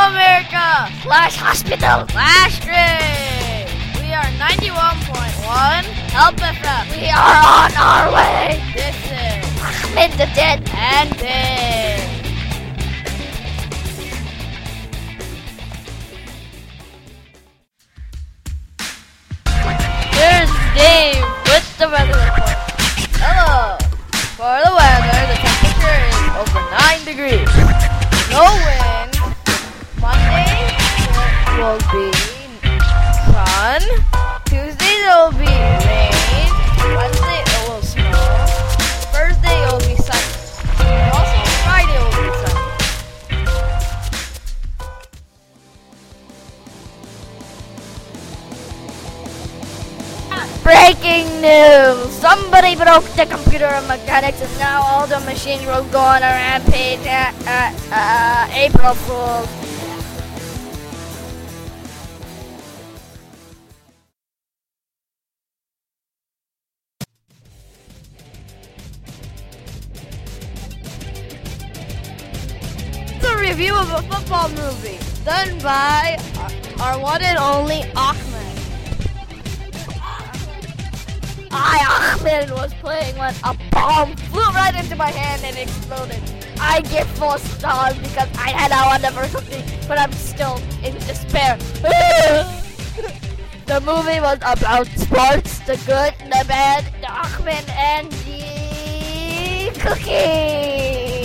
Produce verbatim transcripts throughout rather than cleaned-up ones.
America slash hospital slash grave. We are ninety-one point one Help F M. We are on our way. This is Ahmed the Dead and Dave. Here's Dave with the weather report. Hello. For the weather, the temperature is over nine degrees. No wind. Monday it will be sun. Tuesday there will be rain. Wednesday it will snow. Thursday it will be sunny. And also Friday will be sunny. Breaking news! Somebody broke the computer of mechanics and now all the machines will go on a rampage at uh, uh, April Fool's. It's a review of a football movie done by our, our one and only Ahmed. I, Ahmed, was playing when a bomb flew right into my hand and exploded. I give four stars because I had a wonderful cookie, but I'm still in despair. The movie was about sports, the good, the bad, the Ahmed, and the cookie.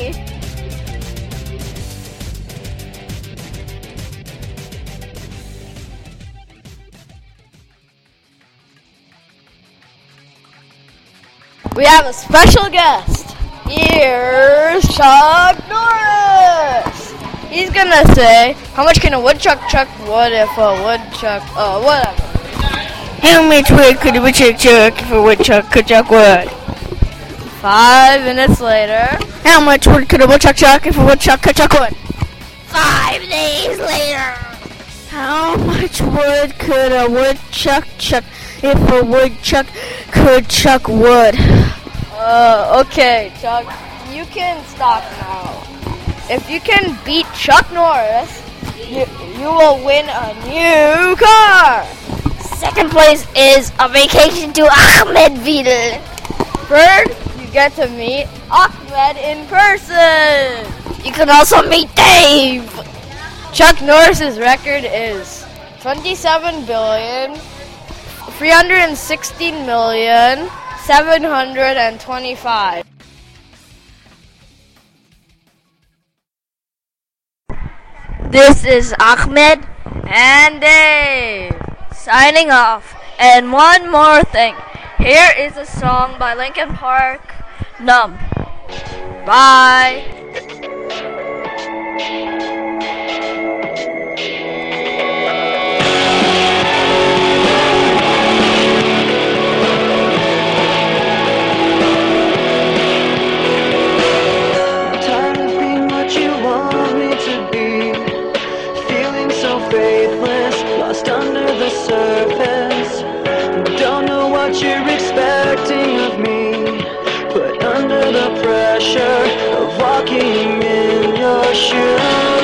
We have a special guest. Here's Chuck Norris. He's gonna say, how much can a woodchuck chuck wood if a woodchuck, uh, whatever. How much wood could a woodchuck chuck if a woodchuck could chuck wood? Five minutes later. How much wood could a woodchuck chuck if a woodchuck could chuck wood? Five days later. How much wood could a woodchuck chuck if a woodchuck could chuck wood? Uh, okay, Chuck, you can stop now. If you can beat Chuck Norris, you, you will win a new car. Second place is a vacation to Ahmedville. Third, you get to meet Ahmed in person. You can also meet Dave. Chuck Norris's record is twenty-seven billion, three hundred sixteen million, seven hundred twenty-five. This is Ahmed And Dave. signing off. And one more thing. Here is a song by Linkin Park, Numb. Bye. Tired of being what you want me to be, feeling so faithless, lost under the surface. Don't know what you're expecting of me, but under the pressure of walking in your shoes.